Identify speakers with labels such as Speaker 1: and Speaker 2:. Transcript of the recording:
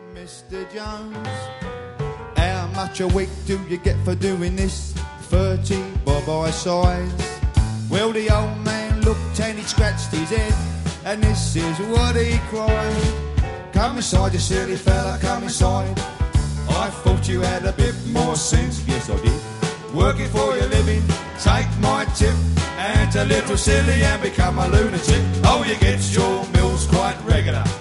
Speaker 1: Mr. Jones, how much a week do you get for doing this? 30 bob I size. Well, the old man looked and he scratched his head, and this is what he cried. Come inside, you silly fella, come inside. I thought you had a bit more sense. Yes, I did. Working for your living, take my tip. Act a little silly and become a lunatic. Oh, you get your meals quite regular.